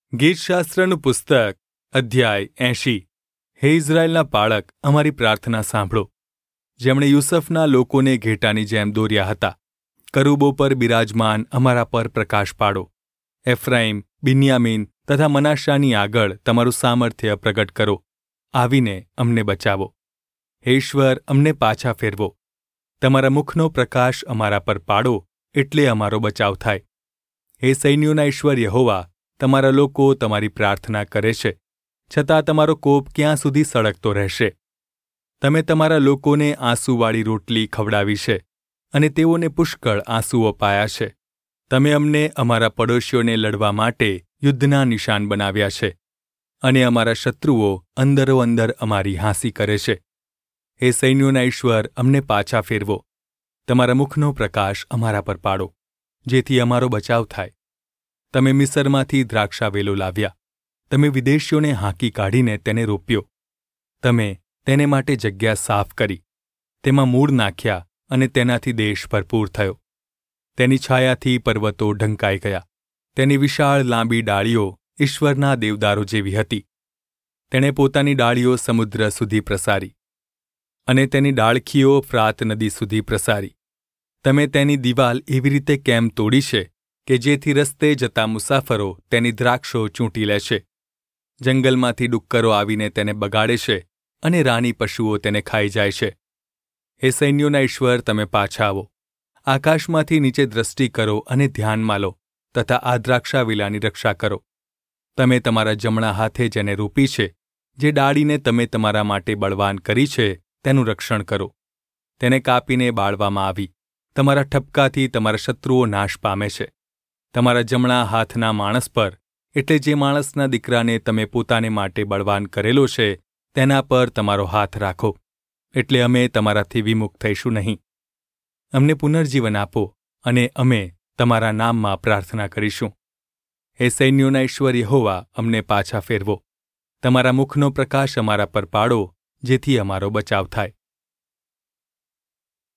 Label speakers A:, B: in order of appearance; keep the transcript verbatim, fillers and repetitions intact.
A: ગીતશાસ્ત્રનું પુસ્તક અધ્યાય એંશી. હે ઇઝરાયેલના પાળક, અમારી પ્રાર્થના સાંભળો. જેમણે યુસુફના લોકોને ઘેટાની જેમ દોર્યા હતા, કરૂબો પર બિરાજમાન અમારા પર પ્રકાશ પાડો. એફ્રાઈમ, બિન્યામીન તથા મનાશાની આગળ તમારું સામર્થ્ય પ્રગટ કરો. આવીને અમને બચાવો. હે ઈશ્વર, અમને પાછા ફેરવો. તમારા મુખનો પ્રકાશ અમારા પર પાડો, એટલે અમારો બચાવ થાય. હે સૈન્યોના ઈશ્વર યહોવા, તમારા લોકો તમારી પ્રાર્થના કરે છે, છતાં તમારો કોપ ક્યાં સુધી સળગતો રહેશે? તમે તમારા લોકોને આંસુવાળી રોટલી ખવડાવી છે, અને તેઓને પુષ્કળ આંસુ અપાયા છે. તમે અમને અમારા પડોશીઓને લડવા માટે યુદ્ધના નિશાન બનાવ્યા છે, અને અમારા શત્રુઓ અંદરો અંદર અમારી હાંસી કરે છે. હે સૈન્યોના ઈશ્વર, અમને પાછા ફેરવો. તમારા મુખનો પ્રકાશ અમારા પર પાડો, જેથી અમારો બચાવ થાય. તમે મિસરમાંથી દ્રાક્ષાવેલો લાવ્યા. તમે વિદેશીઓને હાંકી કાઢીને તેને રોપ્યો. તમે તેને માટે જગ્યા સાફ કરી, તેમાં મૂળ નાખ્યા, અને તેનાથી દેશ ભરપૂર થયો. તેની છાયાથી પર્વતો ઢંકાઈ ગયા. તેની વિશાળ લાંબી ડાળીઓ ઈશ્વરના દેવદારો જેવી હતી. તેણે પોતાની ડાળીઓ સમુદ્ર સુધી પ્રસારી, અને તેની ડાળખીઓ ફ્રાત નદી સુધી પ્રસારી. તમે તેની દિવાલ એવી રીતે કેમ તોડી છે કે જેથી રસ્તે જતા મુસાફરો તેની દ્રાક્ષો ચૂંટી લે છે? જંગલમાંથી ડુક્કરો આવીને તેને બગાડે છે, અને રાની પશુઓ તેને ખાઈ જાય છે. હે સૈન્યોના ઈશ્વર, તમે પાછા આવો. આકાશમાંથી નીચે દ્રષ્ટિ કરો અને ધ્યાનમાં લો, તથા આ દ્રાક્ષાવેલાની રક્ષા કરો. તમે તમારા જમણા હાથે જેને રોપી છે, જે ડાળીને તમે તમારા માટે બળવાન કરી છે, તેનું રક્ષણ કરો. તેને કાપીને બાળવામાં આવી. તમારા ઠપકાથી તમારા શત્રુઓ નાશ પામે છે. તમારા જમણા હાથના માણસ પર, એટલે જે માણસના દીકરાને તમે પોતાને માટે બળવાન કરેલો છે, તેના પર તમારો હાથ રાખો, એટલે અમે તમારાથી વિમુખ થઈશું નહીં. અમને પુનર્જીવન આપો, અને અમે તમારા નામમાં પ્રાર્થના કરીશું. હે સૈન્યોના ઈશ્વર યહોવા, અમને પાછા ફેરવો. તમારા મુખનો પ્રકાશ અમારા પર પાડો, જેથી અમારો બચાવ થાય.